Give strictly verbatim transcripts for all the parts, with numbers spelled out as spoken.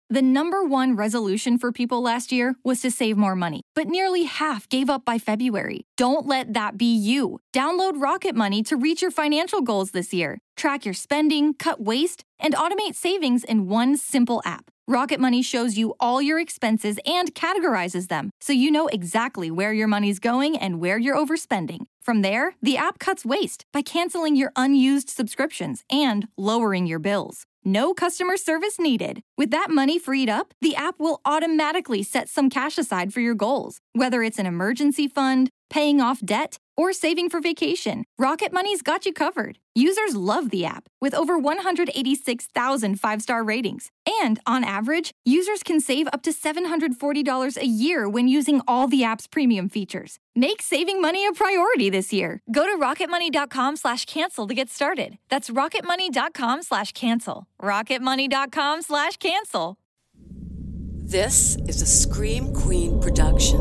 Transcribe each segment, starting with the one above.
The number one resolution for people last year was to save more money, but nearly half gave up by February. Don't let that be you. Download Rocket Money to reach your financial goals this year. Track your spending, cut waste, and automate savings in one simple app. Rocket Money shows you all your expenses and categorizes them, so you know exactly where your money's going and where you're overspending. From there, the app cuts waste by canceling your unused subscriptions and lowering your bills. No customer service needed. With that money freed up, the app will automatically set some cash aside for your goals. Whether it's an emergency fund, paying off debt, or saving for vacation, Rocket Money's got you covered. Users love the app, with over one hundred eighty-six thousand five-star ratings. And on average, users can save up to seven hundred forty dollars a year when using all the app's premium features. Make saving money a priority this year. Go to rocketmoney.com slash cancel to get started. That's rocketmoney.com slash cancel. rocketmoney.com slash cancel. This is a Scream Queen production.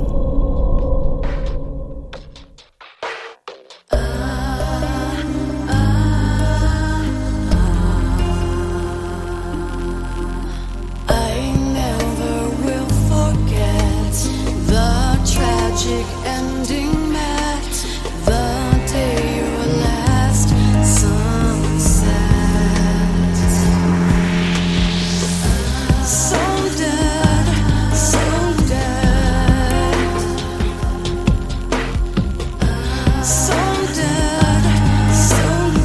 Ending met the day your last sunset. So dead, so dead, so dead, so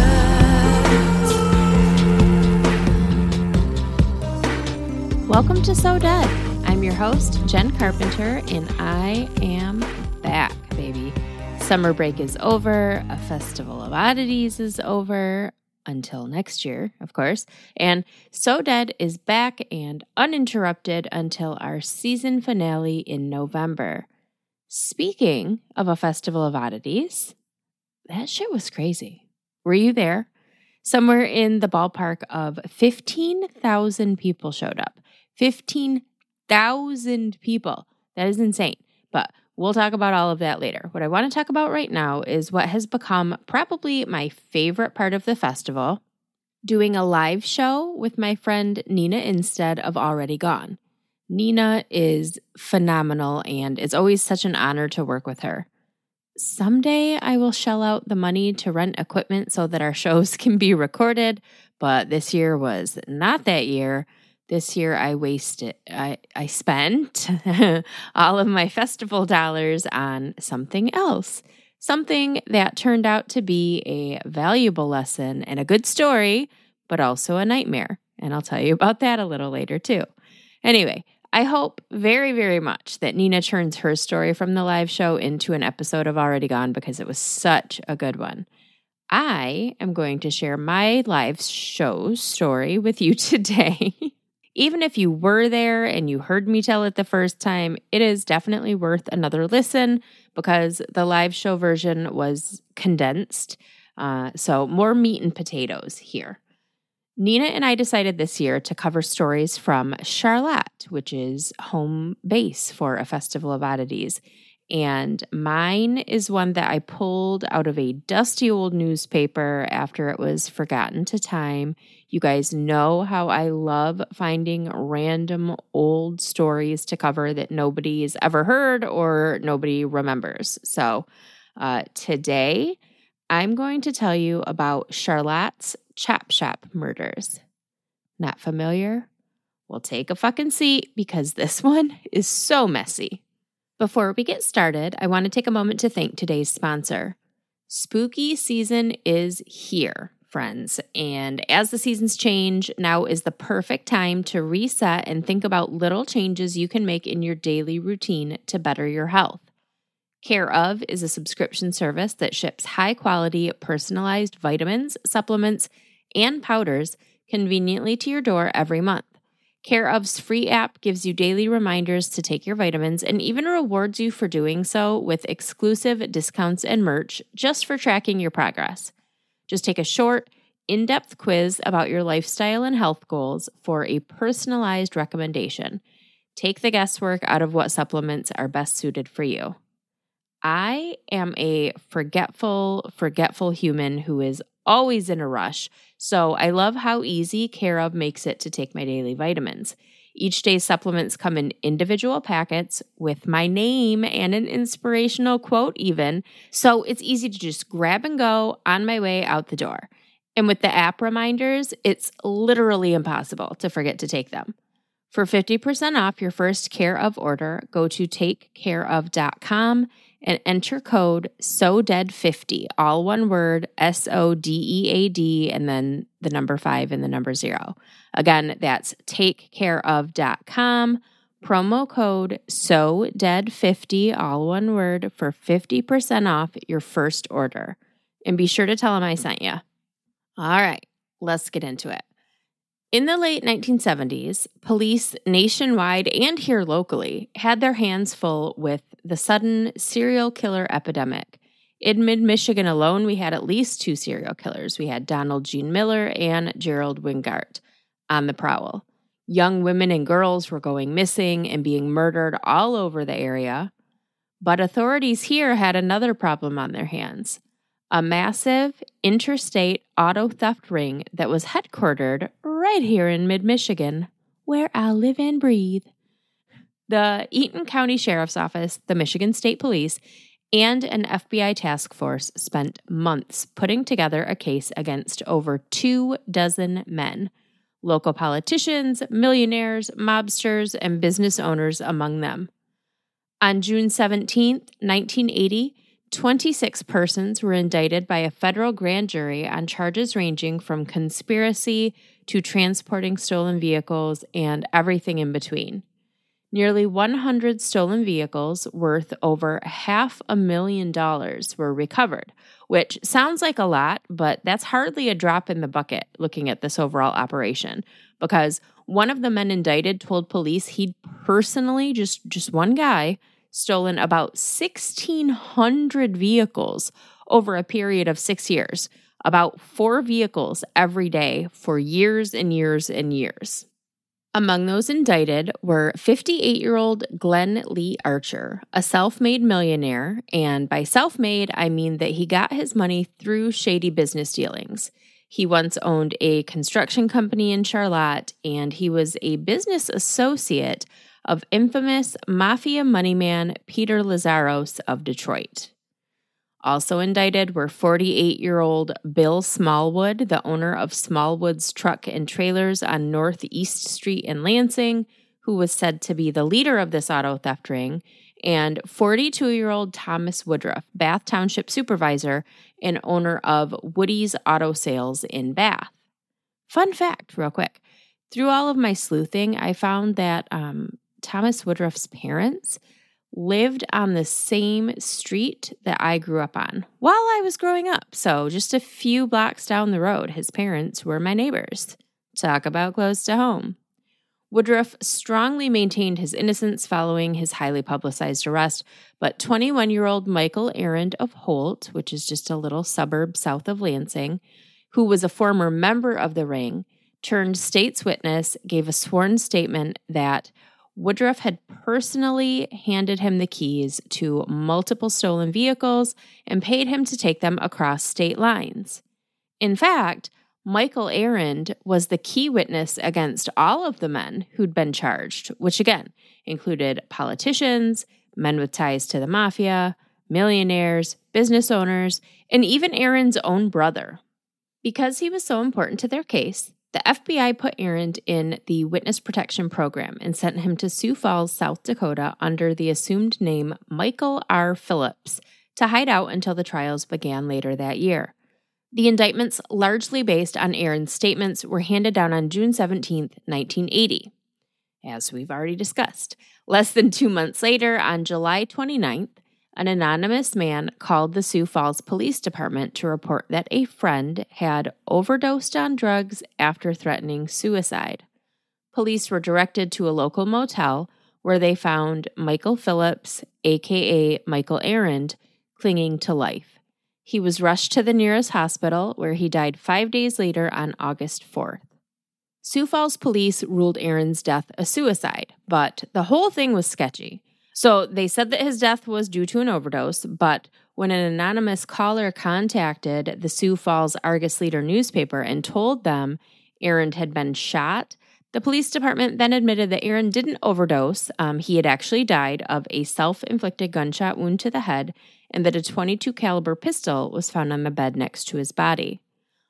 dead. Welcome to So Dead. I'm your host, Jen Carpenter, and I am back, baby. Summer break is over. A Festival of Oddities is over until next year, of course. And So Dead is back and uninterrupted until our season finale in November. Speaking of A Festival of Oddities, that shit was crazy. Were you there? Somewhere in the ballpark of fifteen thousand people showed up. fifteen thousand people. That is insane. But we'll talk about all of that later. What I want to talk about right now is what has become probably my favorite part of the festival, doing a live show with my friend Nina instead of Already Gone. Nina is phenomenal, and it's always such an honor to work with her. Someday I will shell out the money to rent equipment so that our shows can be recorded, but this year was not that year. This year I wasted, I, I spent all of my festival dollars on something else, something that turned out to be a valuable lesson and a good story, but also a nightmare. And I'll tell you about that a little later too. Anyway, I hope very, very much that Nina turns her story from the live show into an episode of Already Gone because it was such a good one. I am going to share my live show story with you today. Even if you were there and you heard me tell it the first time, it is definitely worth another listen because the live show version was condensed. Uh, so more meat and potatoes here. Nina and I decided this year to cover stories from Charlotte, which is home base for A Festival of Oddities. And mine is one that I pulled out of a dusty old newspaper after it was forgotten to time. You guys know how I love finding random old stories to cover that nobody's ever heard or nobody remembers. So uh, today, I'm going to tell you about Charlotte's Chop Shop murders. Not familiar? Well, take a fucking seat because this one is so messy. Before we get started, I want to take a moment to thank today's sponsor. Spooky season is here, friends, and as the seasons change, now is the perfect time to reset and think about little changes you can make in your daily routine to better your health. Care of is a subscription service that ships high-quality, personalized vitamins, supplements, and powders conveniently to your door every month. Care of's free app gives you daily reminders to take your vitamins and even rewards you for doing so with exclusive discounts and merch just for tracking your progress. Just take a short, in-depth quiz about your lifestyle and health goals for a personalized recommendation. Take the guesswork out of what supplements are best suited for you. I am a forgetful, forgetful human who is always in a rush, so I love how easy Care of makes it to take my daily vitamins. Each day's supplements come in individual packets with my name and an inspirational quote even, so it's easy to just grab and go on my way out the door. And with the app reminders, it's literally impossible to forget to take them. For fifty percent off your first Care of order, go to take care of dot com and enter code S O D E A D fifty, all one word, S O D E A D, and then the number five and the number zero. Again, that's take care of dot com, promo code S O D E A D fifty, all one word, for fifty percent off your first order. And be sure to tell them I sent you. All right, let's get into it. In the late nineteen seventies, police nationwide and here locally had their hands full with the sudden serial killer epidemic. In mid-Michigan alone, we had at least two serial killers. We had Donald Gene Miller and Gerald Wingart on the prowl. Young women and girls were going missing and being murdered all over the area. But authorities here had another problem on their hands. A massive interstate auto theft ring that was headquartered right here in mid-Michigan, where I live and breathe. The Eaton County Sheriff's Office, the Michigan State Police, and an F B I task force spent months putting together a case against over two dozen men, local politicians, millionaires, mobsters, and business owners among them. On June seventeenth, nineteen eighty, twenty-six persons were indicted by a federal grand jury on charges ranging from conspiracy to transporting stolen vehicles and everything in between. Nearly one hundred stolen vehicles worth over half a million dollars were recovered, which sounds like a lot, but that's hardly a drop in the bucket looking at this overall operation, because one of the men indicted told police he'd personally, just, just one guy, stolen about sixteen hundred vehicles over a period of six years, about four vehicles every day for years and years and years. Among those indicted were fifty-eight-year-old Glenn Lee Archer, a self-made millionaire, and by self-made, I mean that he got his money through shady business dealings. He once owned a construction company in Charlotte, and he was a business associate of infamous mafia moneyman Peter Lazaros of Detroit. Also indicted were forty-eight-year-old Bill Smallwood, the owner of Smallwood's Truck and Trailers on Northeast Street in Lansing, who was said to be the leader of this auto theft ring, and forty-two-year-old Thomas Woodruff, Bath Township supervisor and owner of Woody's Auto Sales in Bath. Fun fact, real quick. Through all of my sleuthing, I found that um, Thomas Woodruff's parents lived on the same street that I grew up on while I was growing up. So just a few blocks down the road, his parents were my neighbors. Talk about close to home. Woodruff strongly maintained his innocence following his highly publicized arrest, but twenty-one-year-old Michael Arend of Holt, which is just a little suburb south of Lansing, who was a former member of the ring, turned state's witness, gave a sworn statement that Woodruff had personally handed him the keys to multiple stolen vehicles and paid him to take them across state lines. In fact, Michael Arend was the key witness against all of the men who'd been charged, which again included politicians, men with ties to the mafia, millionaires, business owners, and even Arend's own brother. Because he was so important to their case, the F B I put Arend in the Witness Protection Program and sent him to Sioux Falls, South Dakota under the assumed name Michael R. Phillips to hide out until the trials began later that year. The indictments, largely based on Arend's statements, were handed down on June seventeenth, nineteen eighty. As we've already discussed, less than two months later, on July twenty-ninth, an anonymous man called the Sioux Falls Police Department to report that a friend had overdosed on drugs after threatening suicide. Police were directed to a local motel where they found Michael Phillips, aka Michael Arend, clinging to life. He was rushed to the nearest hospital where he died five days later on August fourth. Sioux Falls police ruled Arend's death a suicide, but the whole thing was sketchy. So they said that his death was due to an overdose, but when an anonymous caller contacted the Sioux Falls Argus Leader newspaper and told them Arend had been shot, The police department then admitted that Aaron didn't overdose. Um, he had actually died of a self-inflicted gunshot wound to the head, and that a twenty-two caliber pistol was found on the bed next to his body.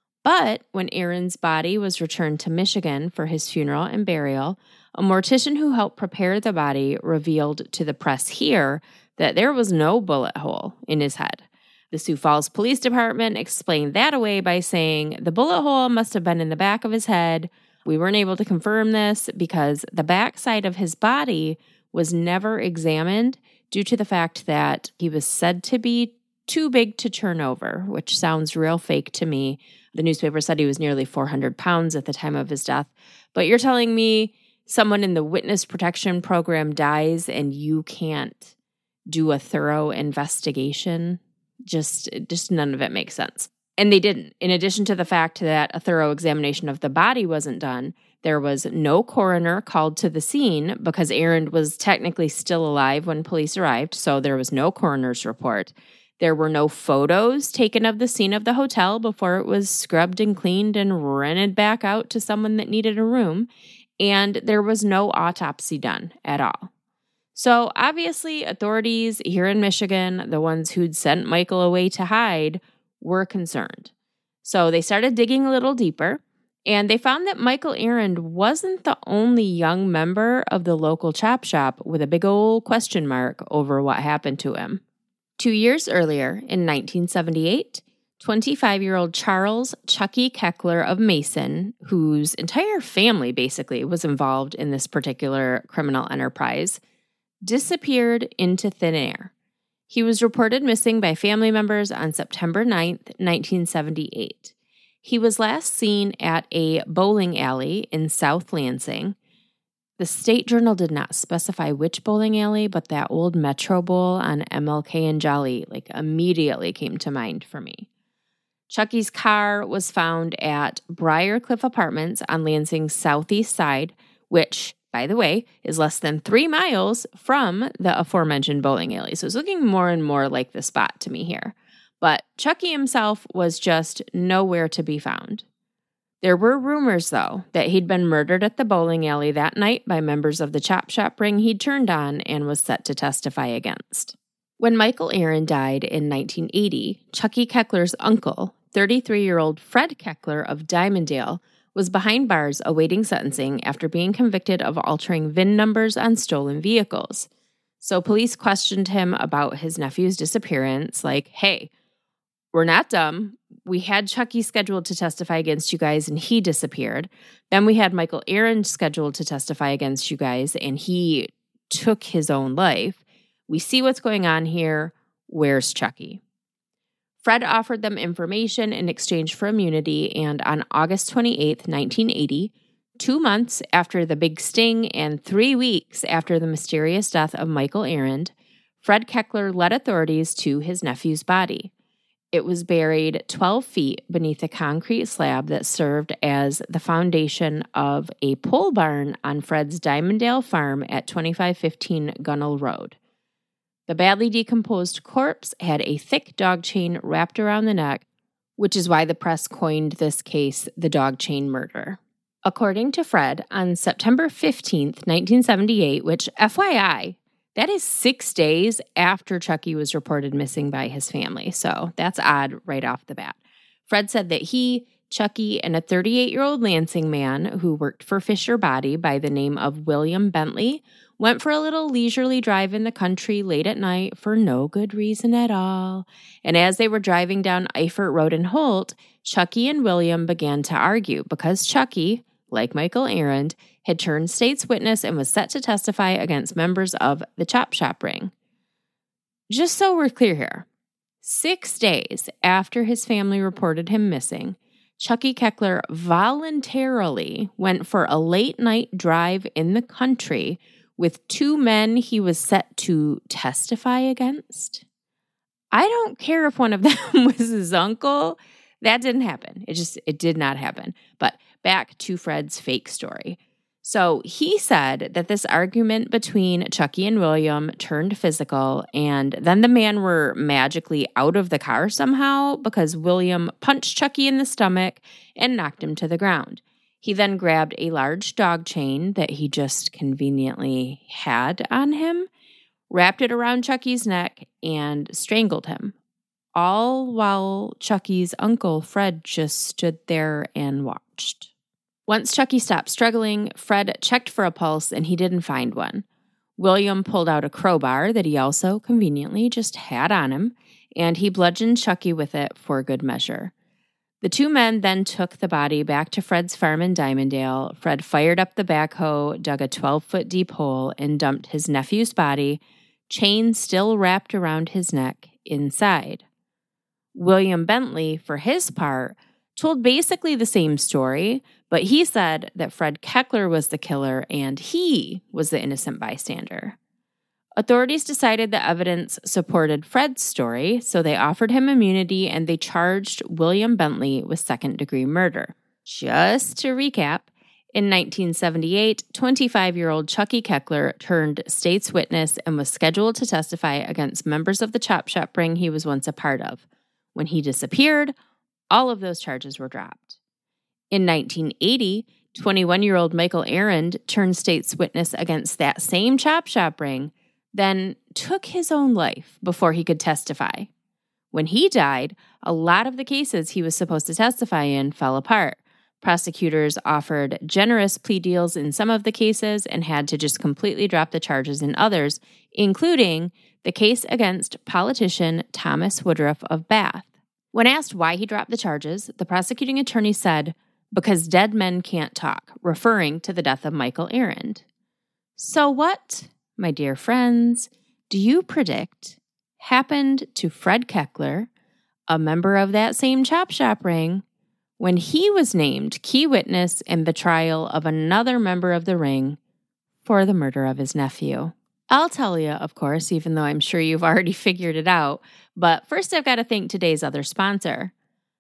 But when Aaron's body was returned to Michigan for his funeral and burial, a mortician who helped prepare the body revealed to the press here that there was no bullet hole in his head. The Sioux Falls Police Department explained that away by saying the bullet hole must have been in the back of his head. We weren't able to confirm this because the backside of his body was never examined due to the fact that he was said to be too big to turn over, which sounds real fake to me. The newspaper said he was nearly four hundred pounds at the time of his death. But you're telling me someone in the witness protection program dies and you can't do a thorough investigation? Just, just none of it makes sense. And they didn't. In addition to the fact that a thorough examination of the body wasn't done, there was no coroner called to the scene because Aaron was technically still alive when police arrived, so there was no coroner's report. There were no photos taken of the scene of the hotel before it was scrubbed and cleaned and rented back out to someone that needed a room, and there was no autopsy done at all. So obviously, authorities here in Michigan, the ones who'd sent Michael away to hide, were concerned. So they started digging a little deeper, and they found that Michael Aaron wasn't the only young member of the local chop shop with a big old question mark over what happened to him. Two years earlier, in nineteen seventy-eight, twenty-five-year-old Charles Chucky Keckler of Mason, whose entire family basically was involved in this particular criminal enterprise, disappeared into thin air. He was reported missing by family members on September ninth, nineteen seventy-eight. He was last seen at a bowling alley in South Lansing. The State Journal did not specify which bowling alley, but that old Metro Bowl on M L K and Jolly like immediately came to mind for me. Chucky's car was found at Briarcliff Apartments on Lansing's southeast side, which, by the way, is less than three miles from the aforementioned bowling alley. So it's looking more and more like the spot to me here. But Chucky himself was just nowhere to be found. There were rumors, though, that he'd been murdered at the bowling alley that night by members of the chop shop ring he'd turned on and was set to testify against. When Michael Aaron died in nineteen eighty, Chucky Keckler's uncle, thirty-three-year-old Fred Keckler of Diamonddale, was behind bars awaiting sentencing after being convicted of altering V I N numbers on stolen vehicles. So police questioned him about his nephew's disappearance, like, hey, we're not dumb. We had Chucky scheduled to testify against you guys and he disappeared. Then we had Michael Aaron scheduled to testify against you guys and he took his own life. We see what's going on here. Where's Chucky? Fred offered them information in exchange for immunity, and on August twenty-eighth, nineteen eighty, two months after the big sting and three weeks after the mysterious death of Michael Aaron, Fred Keckler led authorities to his nephew's body. It was buried twelve feet beneath a concrete slab that served as the foundation of a pole barn on Fred's Diamonddale farm at twenty-five fifteen Gunnell Road. The badly decomposed corpse had a thick dog chain wrapped around the neck, which is why the press coined this case the dog chain murder. According to Fred, on September fifteenth, nineteen seventy-eight, which, F Y I, that is six days after Chucky was reported missing by his family, so that's odd right off the bat. Fred said that he, Chucky, and a thirty-eight-year-old Lansing man who worked for Fisher Body by the name of William Bentley went for a little leisurely drive in the country late at night for no good reason at all. And as they were driving down Eifert Road in Holt, Chucky and William began to argue because Chucky, like Michael Aaron, had turned state's witness and was set to testify against members of the chop shop ring. Just so we're clear here, six days after his family reported him missing, Chucky Keckler voluntarily went for a late-night drive in the country with two men he was set to testify against. I don't care if one of them was his uncle. That didn't happen. It just, it did not happen. But back to Fred's fake story. So he said that this argument between Chucky and William turned physical, and then the men were magically out of the car somehow because William punched Chucky in the stomach and knocked him to the ground. He then grabbed a large dog chain that he just conveniently had on him, wrapped it around Chucky's neck, and strangled him, all while Chucky's uncle, Fred, just stood there and watched. Once Chucky stopped struggling, Fred checked for a pulse, and he didn't find one. William pulled out a crowbar that he also conveniently just had on him, and he bludgeoned Chucky with it for good measure. The two men then took the body back to Fred's farm in Diamondale. Fred fired up the backhoe, dug a twelve-foot deep hole, and dumped his nephew's body, chain still wrapped around his neck, inside. William Bentley, for his part, told basically the same story, but he said that Fred Keckler was the killer and he was the innocent bystander. Authorities decided the evidence supported Fred's story, so they offered him immunity and they charged William Bentley with second-degree murder. Just to recap, in nineteen seventy-eight, twenty-five-year-old Chucky Keckler turned state's witness and was scheduled to testify against members of the Chop Shop ring he was once a part of. When he disappeared, all of those charges were dropped. In nineteen eighty, twenty-one-year-old Michael Arend turned state's witness against that same Chop Shop ring, then took his own life before he could testify. When he died, a lot of the cases he was supposed to testify in fell apart. Prosecutors offered generous plea deals in some of the cases and had to just completely drop the charges in others, including the case against politician Thomas Woodruff of Bath. When asked why he dropped the charges, the prosecuting attorney said, "Because dead men can't talk," referring to the death of Michael Arend. So what, my dear friends, do you predict happened to Fred Keckler, a member of that same Chop Shop ring, when he was named key witness in the trial of another member of the ring for the murder of his nephew? I'll tell you, of course, even though I'm sure you've already figured it out. But first, I've got to thank today's other sponsor.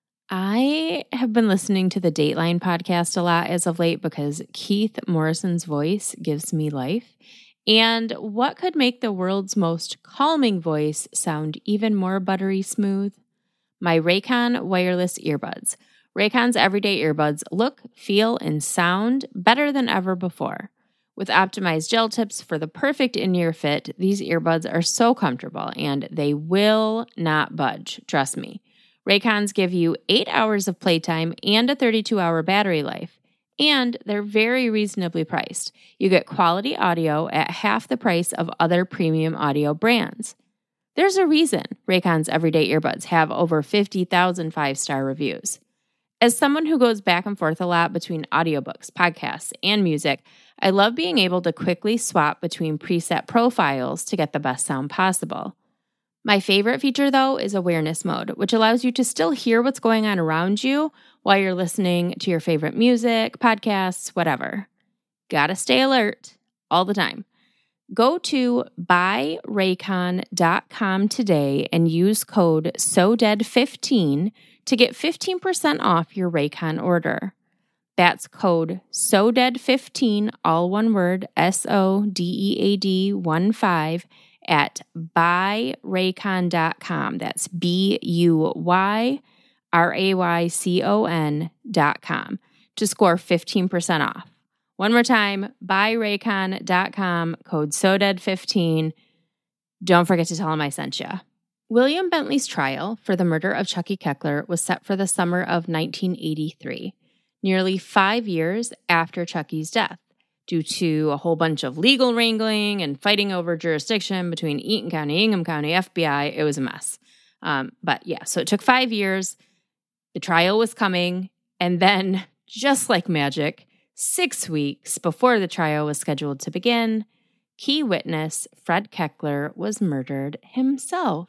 I have been listening to the Dateline podcast a lot as of late because Keith Morrison's voice gives me life. And what could make the world's most calming voice sound even more buttery smooth? My Raycon wireless earbuds. Raycon's everyday earbuds look, feel, and sound better than ever before. With optimized gel tips for the perfect in-ear fit, these earbuds are so comfortable and they will not budge, trust me. Raycons give you eight hours of playtime and a thirty-two hour battery life, and they're very reasonably priced. You get quality audio at half the price of other premium audio brands. There's a reason Raycon's everyday earbuds have over fifty thousand five-star reviews. As someone who goes back and forth a lot between audiobooks, podcasts, and music, I love being able to quickly swap between preset profiles to get the best sound possible. My favorite feature, though, is awareness mode, which allows you to still hear what's going on around you while you're listening to your favorite music, podcasts, whatever. Gotta stay alert all the time. Go to buy raycon dot com today and use code so dead fifteen to get fifteen percent off your Raycon order. That's code so dead fifteen, all one word, S O D E A D one five, at buy raycon dot com. That's B U Y R A Y C O N dot com to score fifteen percent off. One more time, buy raycon dot com, code so dead fifteen. Don't forget to tell them I sent you. William Bentley's trial for the murder of Chucky Keckler was set for the summer of nineteen eighty-three, nearly five years after Chucky's death, due to a whole bunch of legal wrangling and fighting over jurisdiction between Eaton County, Ingham County, F B I. It was a mess. Um, but yeah, so it took five years. The trial was coming. And then, just like magic, six weeks before the trial was scheduled to begin, key witness Fred Keckler was murdered himself.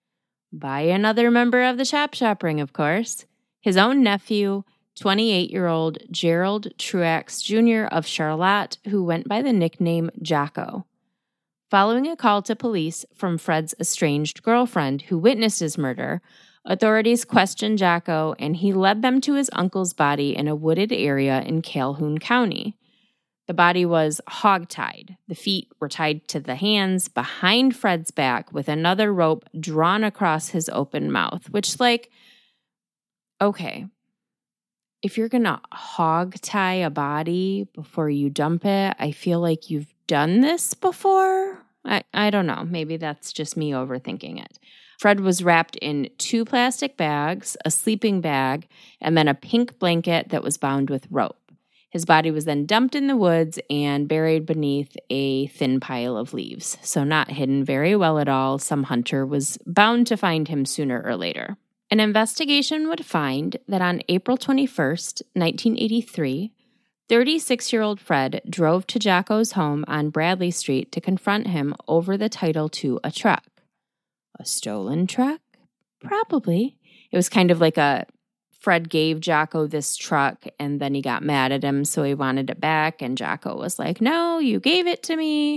By another member of the Chop Shop ring, of course, his own nephew, twenty-eight-year-old Gerald Truax Junior of Charlotte, who went by the nickname Jocko. Following a call to police from Fred's estranged girlfriend who witnessed his murder, authorities questioned Jocko and he led them to his uncle's body in a wooded area in Calhoun County. The body was hog-tied. The feet were tied to the hands behind Fred's back with another rope drawn across his open mouth, which, like, okay. if you're going to hog tie a body before you dump it, I feel like you've done this before. I, I don't know. Maybe that's just me overthinking it. Fred was wrapped in two plastic bags, a sleeping bag, and then a pink blanket that was bound with rope. His body was then dumped in the woods and buried beneath a thin pile of leaves. So not hidden very well at all. Some hunter was bound to find him sooner or later. An investigation would find that on April twenty-first, nineteen eighty-three, thirty-six-year-old Fred drove to Jocko's home on Bradley Street to confront him over the title to a truck. A stolen truck? Probably. It was kind of like a Fred gave Jocko this truck and then he got mad at him, so he wanted it back. And Jocko was like, no, you gave it to me.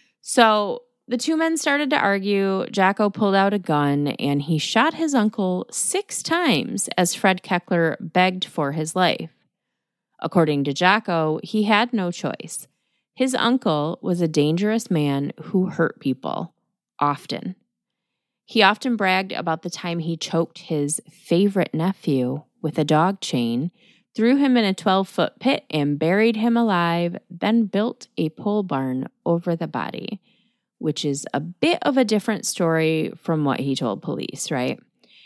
So the two men started to argue. Jocko pulled out a gun and he shot his uncle six times as Fred Keckler begged for his life. According to Jocko, he had no choice. His uncle was a dangerous man who hurt people, often. He often bragged about the time he choked his favorite nephew with a dog chain, threw him in a twelve-foot pit and buried him alive, then built a pole barn over the body, which is a bit of a different story from what he told police, right?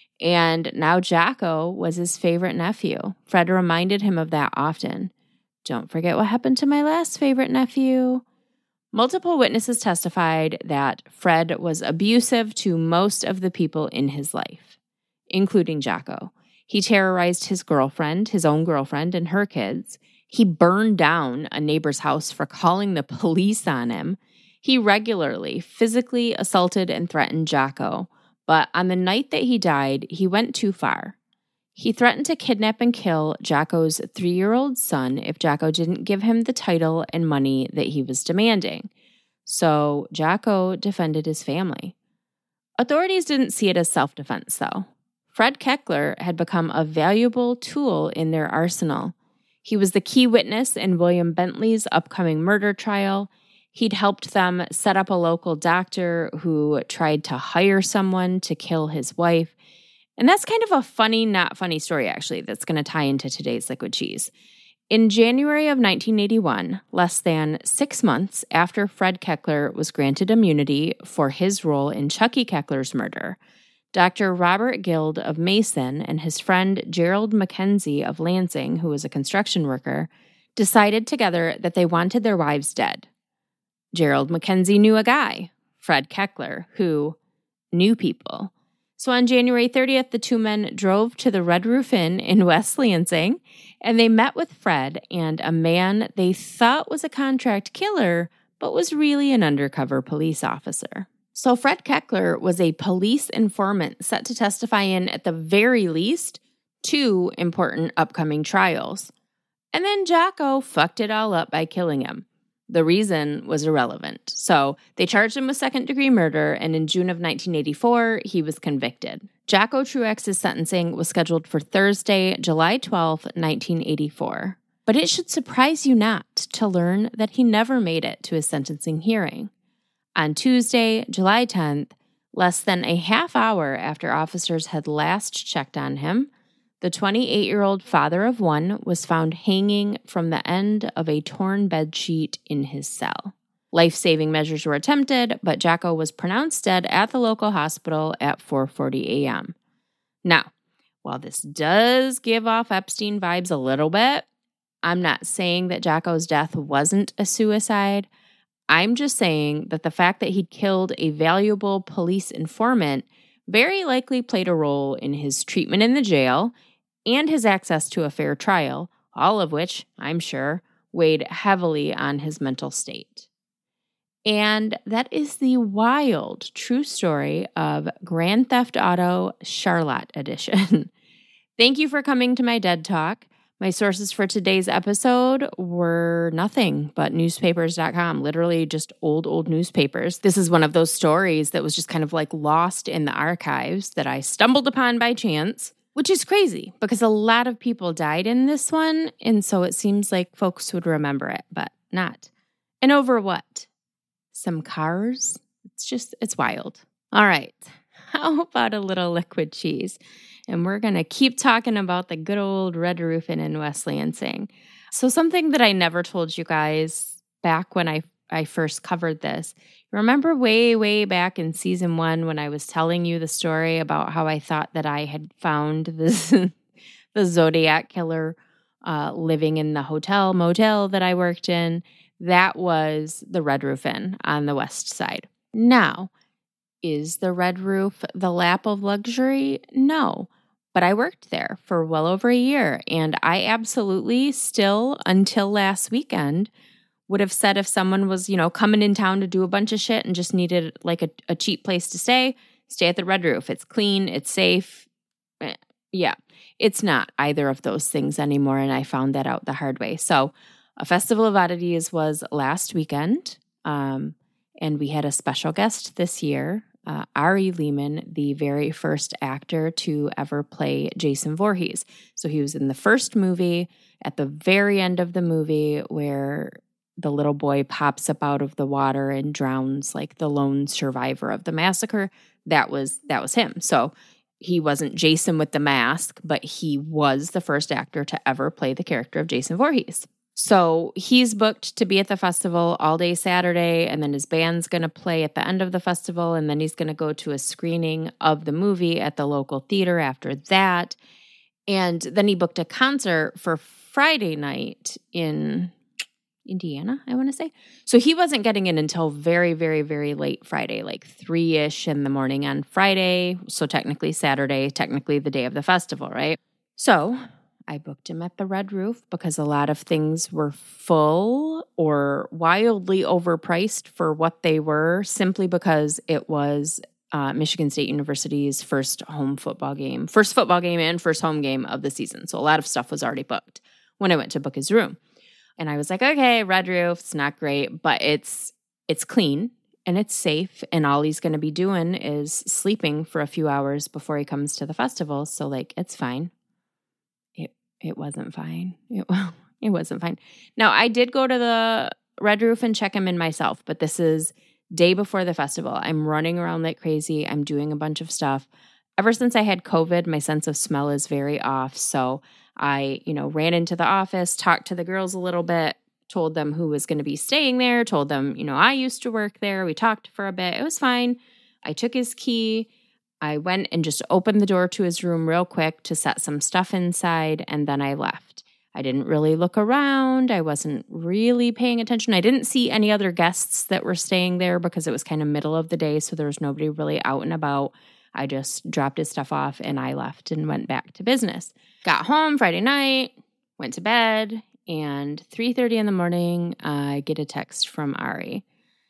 And now Jocko was his favorite nephew. Fred reminded him of that often. Don't forget what happened to my last favorite nephew. Multiple witnesses testified that Fred was abusive to most of the people in his life, including Jocko. He terrorized his girlfriend, his own girlfriend, and her kids. He burned down a neighbor's house for calling the police on him. He regularly physically assaulted and threatened Jocko, but on the night that he died, he went too far. He threatened to kidnap and kill Jocko's three-year-old son if Jocko didn't give him the title and money that he was demanding. So Jocko defended his family. Authorities didn't see it as self-defense, though. Fred Keckler had become a valuable tool in their arsenal. He was the key witness in William Bentley's upcoming murder trial. He'd helped them set up a local doctor who tried to hire someone to kill his wife. And that's kind of a funny, not funny story, actually, that's going to tie into today's liquid cheese. In January of nineteen eighty-one, less than six months after Fred Keckler was granted immunity for his role in Chucky Keckler's murder, Doctor Robert Guild of Mason and his friend Gerald Mackenzie of Lansing, who was a construction worker, decided together that they wanted their wives dead. Gerald Mackenzie knew a guy, Fred Keckler, who knew people. So on January thirtieth, the two men drove to the Red Roof Inn in West Lansing, and they met with Fred and a man they thought was a contract killer, but was really an undercover police officer. So Fred Keckler was a police informant set to testify in, at the very least, two important upcoming trials. And then Jocko fucked it all up by killing him. The reason was irrelevant. So they charged him with second-degree murder, and in June of nineteen eighty-four, he was convicted. Jocko Truex's sentencing was scheduled for Thursday, July twelfth, nineteen eighty-four. But it should surprise you not to learn that he never made it to his sentencing hearing. On Tuesday, July tenth, less than a half hour after officers had last checked on him, the twenty-eight-year-old father of one was found hanging from the end of a torn bedsheet in his cell. Life-saving measures were attempted, but Jocko was pronounced dead at the local hospital at four forty a.m. Now, while this does give off Epstein vibes a little bit, I'm not saying that Jocko's death wasn't a suicide. I'm just saying that the fact that he'd killed a valuable police informant very likely played a role in his treatment in the jail and his access to a fair trial, all of which, I'm sure, weighed heavily on his mental state. And that is the wild, true story of Grand Theft Auto Charlotte Edition. Thank you for coming to my Dead Talk. My sources for today's episode were nothing but newspapers dot com, literally just old, old newspapers. This is one of those stories that was just kind of like lost in the archives that I stumbled upon by chance, which is crazy because a lot of people died in this one, and so it seems like folks would remember it, but not. And over what? Some cars? It's just, it's wild. All right, how about a little liquid cheese? and we're going to keep talking about the good old Red Roof Inn in West Lansing. So something that I never told you guys back when I, I first covered this, remember way, way back in season one when I was telling you the story about how I thought that I had found this the Zodiac killer uh, living in the hotel, motel that I worked in? That was the Red Roof Inn on the west side. Now, is the Red Roof the lap of luxury? No. But I worked there for well over a year, and I absolutely still, until last weekend, would have said if someone was, you know, coming in town to do a bunch of shit and just needed like a, a cheap place to stay, stay at the Red Roof. It's clean, it's safe. Yeah, it's not either of those things anymore, and I found that out the hard way. So a Festival of Oddities was last weekend, um, and we had a special guest this year, uh, Ari Lehman, the very first actor to ever play Jason Voorhees. So he was in the first movie, at the very end of the movie, where the little boy pops up out of the water and drowns like the lone survivor of the massacre. That was that was him. So he wasn't Jason with the mask, but he was the first actor to ever play the character of Jason Voorhees. So he's booked to be at the festival all day Saturday, and then his band's going to play at the end of the festival, and then he's going to go to a screening of the movie at the local theater after that. And then he booked a concert for Friday night in Indiana, I want to say. So he wasn't getting in until very, very, very late Friday, like three-ish in the morning on Friday. So technically Saturday, technically the day of the festival, right? So I booked him at the Red Roof because a lot of things were full or wildly overpriced for what they were, simply because it was uh, Michigan State University's first home football game, first football game and first home game of the season. So a lot of stuff was already booked when I went to book his room. And I was like, okay, Red Roof, it's not great, but it's it's clean and it's safe. And all he's going to be doing is sleeping for a few hours before he comes to the festival. So, like, it's fine. It it wasn't fine. It, it wasn't fine. Now, I did go to the Red Roof and check him in myself, but this is day before the festival. I'm running around like crazy. I'm doing a bunch of stuff. Ever since I had COVID, my sense of smell is very off. So I, you know, ran into the office, talked to the girls a little bit, told them who was going to be staying there, told them, you know, I used to work there. We talked for a bit. It was fine. I took his key. I went and just opened the door to his room real quick to set some stuff inside, and then I left. I didn't really look around. I wasn't really paying attention. I didn't see any other guests that were staying there because it was kind of middle of the day, so there was nobody really out and about. I just dropped his stuff off and I left and went back to business. Got home Friday night, went to bed, and three thirty in the morning, I get a text from Ari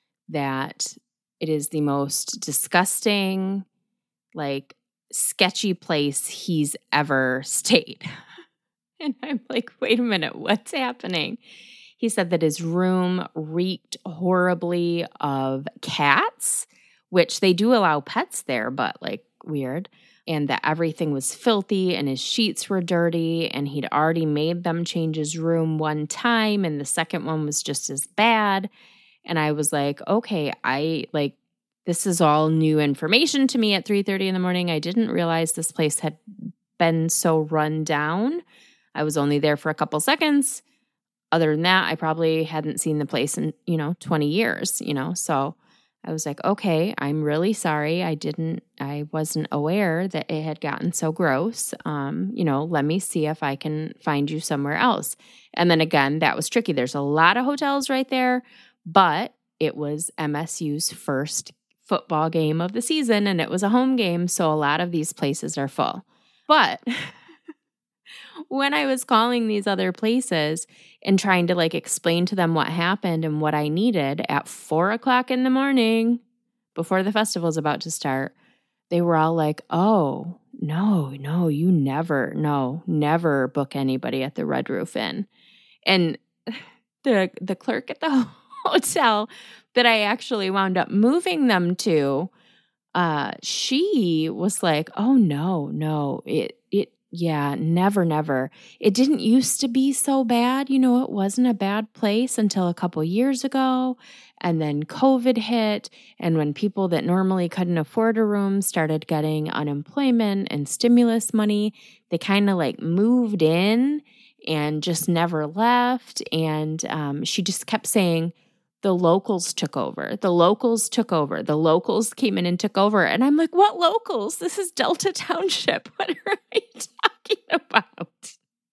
that it is the most disgusting, like, sketchy place he's ever stayed. And I'm like, wait a minute, what's happening? He said that his room reeked horribly of cats, which they do allow pets there, but like weird. And that everything was filthy and his sheets were dirty, and he'd already made them change his room one time and the second one was just as bad. And I was like, okay, I like, this is all new information to me at three thirty in the morning. I didn't realize this place had been so run down. I was only there for a couple seconds. Other than that, I probably hadn't seen the place in, you know, twenty years, you know, so I was like, okay, I'm really sorry. I didn't, I wasn't aware that it had gotten so gross. Um, you know, let me see if I can find you somewhere else. And then again, that was tricky. There's a lot of hotels right there, but it was M S U's first football game of the season and it was a home game. So a lot of these places are full. But when I was calling these other places and trying to like explain to them what happened and what I needed at four o'clock in the morning before the festival is about to start, they were all like, oh, no, no, you never, no, never book anybody at the Red Roof Inn. And the the clerk at the hotel that I actually wound up moving them to, uh, she was like, oh, no, no, it, it, yeah, never, never. It didn't used to be so bad. You know, it wasn't a bad place until a couple years ago. And then COVID hit. And when people that normally couldn't afford a room started getting unemployment and stimulus money, they kind of like moved in and just never left. And um, she just kept saying, the locals took over. The locals took over. The locals came in and took over. And I'm like, what locals? This is Delta Township. What are you talking about?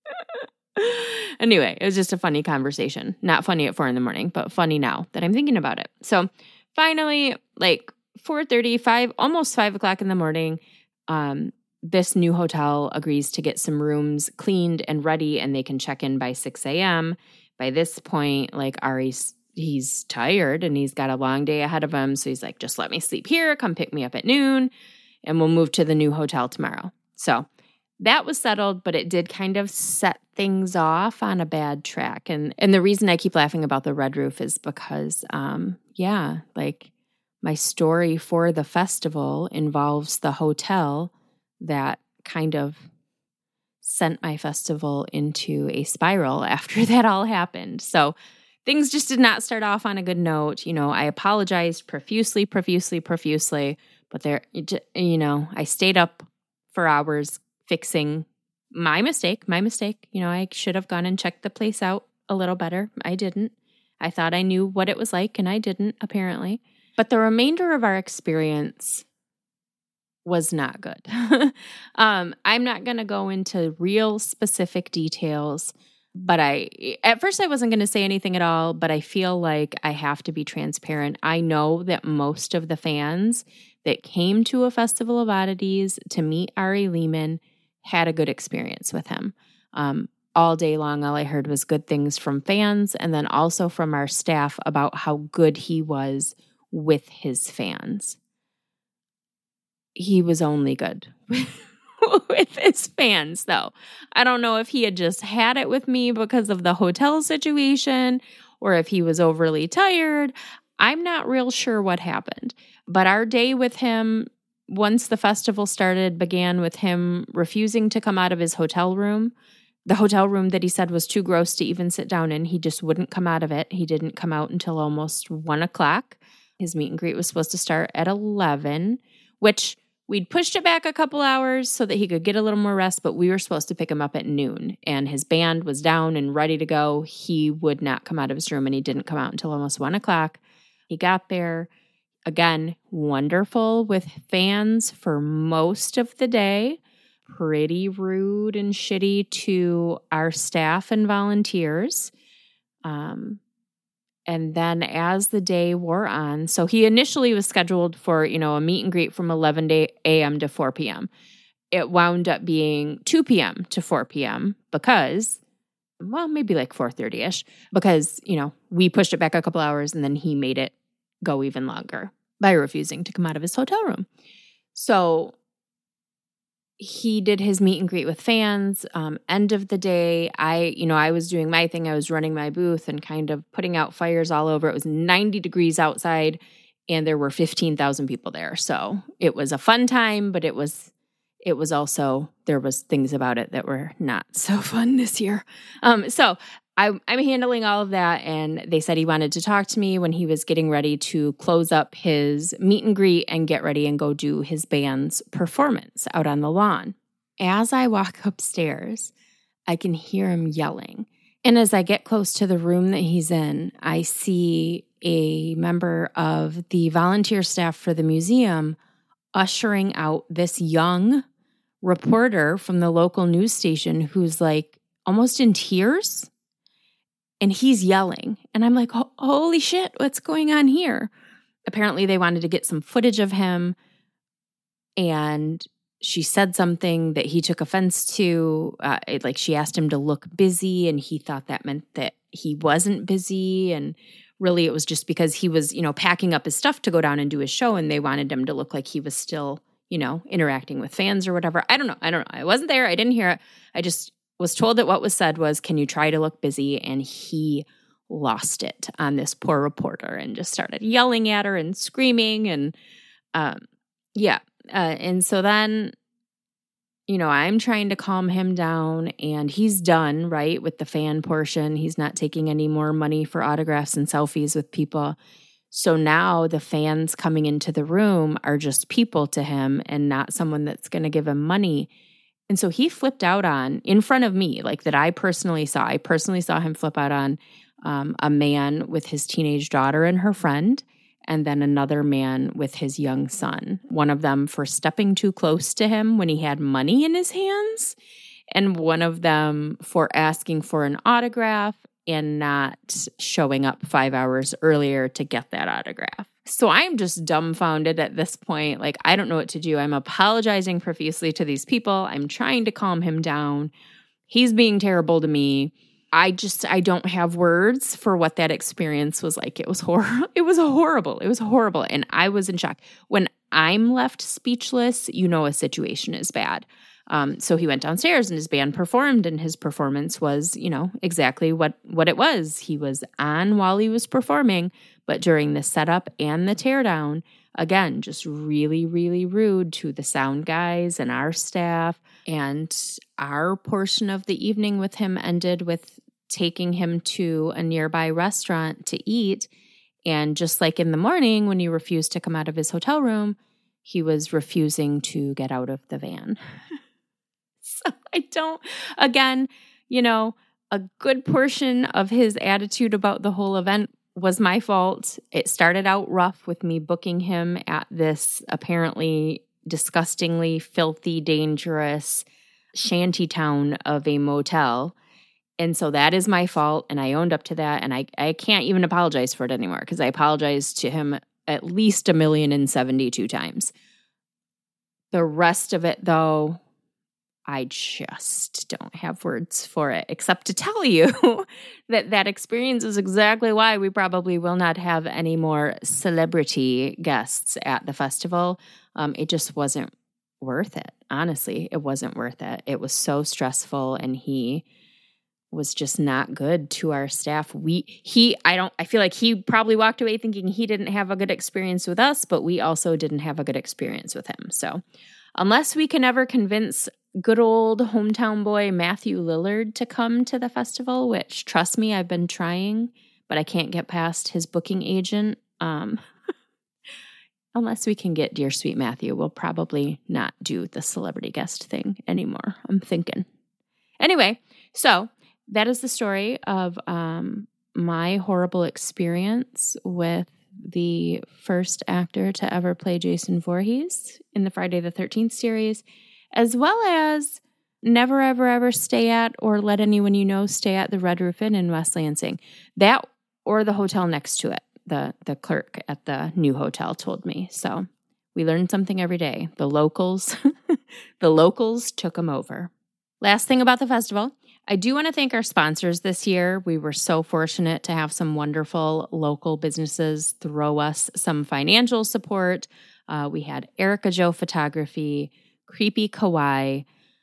Anyway, it was just a funny conversation. Not funny at four in the morning, but funny now that I'm thinking about it. So finally, like four thirty, five, almost five o'clock in the morning, um, this new hotel agrees to get some rooms cleaned and ready, and they can check in by six a.m. By this point, like Ari's, he's tired and he's got a long day ahead of him. So he's like, just let me sleep here. Come pick me up at noon and we'll move to the new hotel tomorrow. So that was settled, but it did kind of set things off on a bad track. And and the reason I keep laughing about the red roof is because, um, yeah, like my story for the festival involves the hotel that kind of sent my festival into a spiral after that all happened. So things just did not start off on a good note. You know, I apologized profusely, profusely, profusely, but there, you know, I stayed up for hours fixing my mistake, my mistake. You know, I should have gone and checked the place out a little better. I didn't. I thought I knew what it was like, and I didn't, apparently. But the remainder of our experience was not good. um, I'm not going to go into real specific details, but I, at first I wasn't going to say anything at all, but I feel like I have to be transparent. I know that most of the fans that came to a Festival of Oddities to meet Ari Lehman had a good experience with him. Um, all day long, all I heard was good things from fans and then also from our staff about how good he was with his fans. He was only good with his fans, though. I don't know if he had just had it with me because of the hotel situation or if he was overly tired. I'm not real sure what happened. But our day with him, once the festival started, began with him refusing to come out of his hotel room. The hotel room that he said was too gross to even sit down in. He just wouldn't come out of it. He didn't come out until almost one o'clock. His meet and greet was supposed to start at eleven, which we'd pushed it back a couple hours so that he could get a little more rest, but we were supposed to pick him up at noon, and his band was down and ready to go. He would not come out of his room, and he didn't come out until almost one o'clock. He got there. Again, wonderful with fans for most of the day. Pretty rude and shitty to our staff and volunteers. Um, and then as the day wore on, so he initially was scheduled for, you know, a meet and greet from eleven a.m. to four p.m. It wound up being two p.m. to four p.m. because, well, maybe like four thirty-ish, because, you know, we pushed it back a couple hours and then he made it go even longer by refusing to come out of his hotel room. So he did his meet and greet with fans. Um, end of the day, I, you know, I was doing my thing. I was running my booth and kind of putting out fires all over. It was ninety degrees outside and there were fifteen thousand people there. So it was a fun time, but it was, it was also, there was things about it that were not so fun this year. Um, so I, I'm handling all of that, and they said he wanted to talk to me when he was getting ready to close up his meet and greet and get ready and go do his band's performance out on the lawn. As I walk upstairs, I can hear him yelling. And as I get close to the room that he's in, I see a member of the volunteer staff for the museum ushering out this young reporter from the local news station who's like almost in tears. And he's yelling. And I'm like, holy shit, what's going on here? Apparently they wanted to get some footage of him. And she said something that he took offense to. Uh, it, like she asked him to look busy, and he thought that meant that he wasn't busy. And really it was just because he was, you know, packing up his stuff to go down and do his show. And they wanted him to look like he was still, you know, interacting with fans or whatever. I don't know. I don't know. I wasn't there. I didn't hear it. I just was told that what was said was, can you try to look busy? And he lost it on this poor reporter and just started yelling at her and screaming. And um, yeah. Uh, and so then, you know, I'm trying to calm him down, and he's done, right, with the fan portion. He's not taking any more money for autographs and selfies with people. So now the fans coming into the room are just people to him and not someone that's going to give him money. And so he flipped out on, in front of me, like that I personally saw. I personally saw him flip out on um, a man with his teenage daughter and her friend, and then another man with his young son. One of them for stepping too close to him when he had money in his hands, and one of them for asking for an autograph and not showing up five hours earlier to get that autograph. So I'm just dumbfounded at this point. Like, I don't know what to do. I'm apologizing profusely to these people. I'm trying to calm him down. He's being terrible to me. I just, I don't have words for what that experience was like. It was horrible. It was horrible. It was horrible. And I was in shock. When I'm left speechless, you know a situation is bad. Um, so he went downstairs and his band performed, and his performance was, you know, exactly what, what it was. He was on while he was performing, but during the setup and the teardown, again, just really, really rude to the sound guys and our staff. And our portion of the evening with him ended with taking him to a nearby restaurant to eat. And just like in the morning when he refused to come out of his hotel room, he was refusing to get out of the van. So I don't, again, you know, a good portion of his attitude about the whole event was my fault. It started out rough with me booking him at this apparently disgustingly filthy, dangerous shanty town of a motel. And so that is my fault, and I owned up to that, and I, I can't even apologize for it anymore because I apologized to him at least a million and seventy-two times. The rest of it, though, I just don't have words for it, except to tell you that that experience is exactly why we probably will not have any more celebrity guests at the festival. Um, it just wasn't worth it. Honestly, it wasn't worth it. It was so stressful, and he was just not good to our staff. We, he, I don't, I feel like he probably walked away thinking he didn't have a good experience with us, but we also didn't have a good experience with him. So unless we can ever convince good old hometown boy Matthew Lillard to come to the festival, which, trust me, I've been trying, but I can't get past his booking agent. Um, unless we can get Dear Sweet Matthew, we'll probably not do the celebrity guest thing anymore, I'm thinking. Anyway, so that is the story of um, my horrible experience with the first actor to ever play Jason Voorhees in the Friday the thirteenth series, as well as never, ever, ever stay at or let anyone you know stay at the Red Roof Inn in West Lansing. That or the hotel next to it, the, the clerk at the new hotel told me. So we learned something every day. The locals, the locals took them over. Last thing about the festival, I do want to thank our sponsors this year. We were so fortunate to have some wonderful local businesses throw us some financial support. Uh, we had Erica Jo Photography, Creepy Kawaii,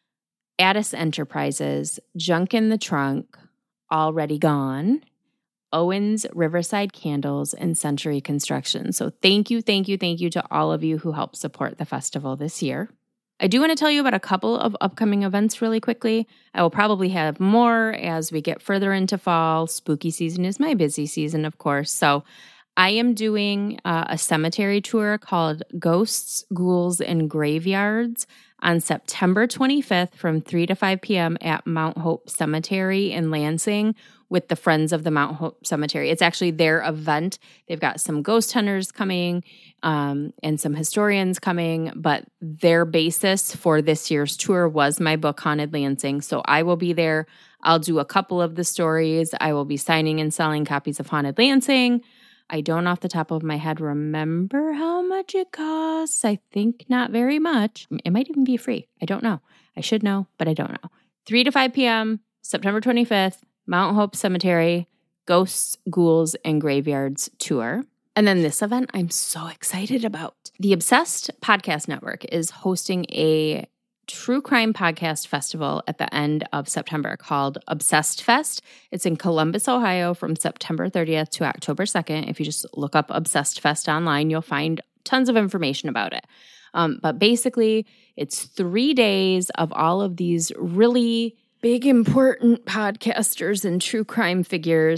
Addis Enterprises, Junk in the Trunk, Already Gone, Owens Riverside Candles, and Century Construction. So thank you, thank you, thank you to all of you who helped support the festival this year. I do want to tell you about a couple of upcoming events really quickly. I will probably have more as we get further into fall. Spooky season is my busy season, of course. So I am doing uh, a cemetery tour called Ghosts, Ghouls, and Graveyards on September twenty-fifth from three to five p.m. at Mount Hope Cemetery in Lansing with the Friends of the Mount Hope Cemetery. It's actually their event. They've got some ghost hunters coming um, and some historians coming, but their basis for this year's tour was my book, Haunted Lansing. So I will be there. I'll do a couple of the stories. I will be signing and selling copies of Haunted Lansing. I don't off the top of my head remember how much it costs. I think not very much. It might even be free. I don't know. I should know, but I don't know. three to five p.m., September twenty-fifth, Mount Hope Cemetery, Ghosts, Ghouls, and Graveyards tour. And then this event I'm so excited about. The Obsessed Podcast Network is hosting a true crime podcast festival at the end of September called Obsessed Fest. It's in Columbus, Ohio from September thirtieth to October second. If you just look up Obsessed Fest online, you'll find tons of information about it. Um, but basically, it's three days of all of these really big, important podcasters and true crime figures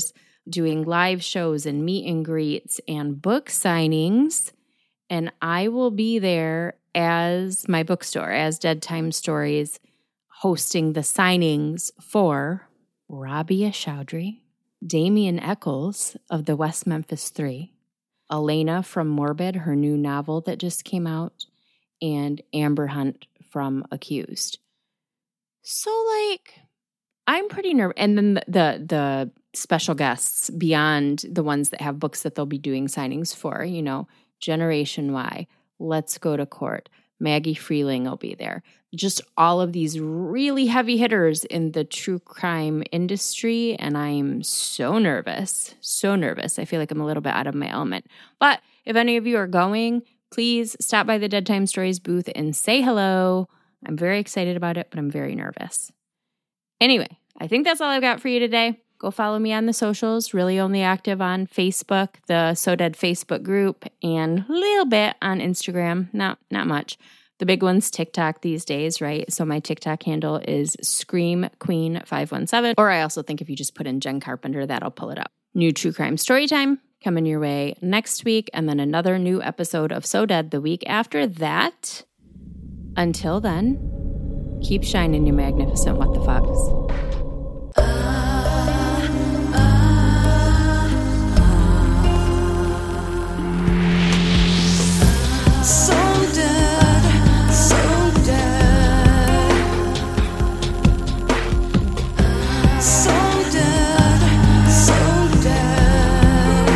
doing live shows and meet and greets and book signings. And I will be there as my bookstore, as Dead Time Stories, hosting the signings for Rabia Chaudhry, Damien Eccles of the West Memphis Three, Elena from Morbid, her new novel that just came out, and Amber Hunt from Accused. So, like, I'm pretty nervous. And then the, the the special guests beyond the ones that have books that they'll be doing signings for, you know, Generation Y, Let's Go to Court, Maggie Freeling will be there. Just all of these really heavy hitters in the true crime industry, and I'm so nervous, so nervous. I feel like I'm a little bit out of my element. But if any of you are going, please stop by the Dead Time Stories booth and say hello. I'm very excited about it, but I'm very nervous. Anyway, I think that's all I've got for you today. Go follow me on the socials, really only active on Facebook, the So Dead Facebook group, and a little bit on Instagram, not not much. The big one's TikTok these days, right? So my TikTok handle is Scream Queen five one seven, or I also think if you just put in Jen Carpenter, that'll pull it up. New true crime story time coming your way next week, and then another new episode of So Dead the week after that. Until then, keep shining, you magnificent what the fucks. So dead, so dead, so dead, so dead.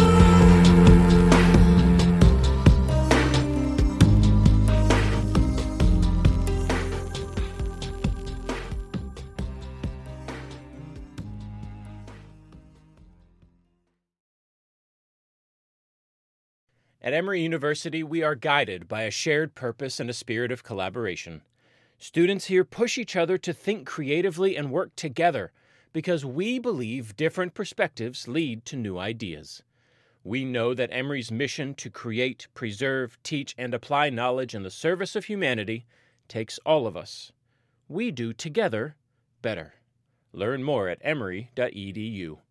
At Emory University, we are guided by a shared purpose and a spirit of collaboration. Students here push each other to think creatively and work together because we believe different perspectives lead to new ideas. We know that Emory's mission to create, preserve, teach, and apply knowledge in the service of humanity takes all of us. We do together better. Learn more at emory dot e d u.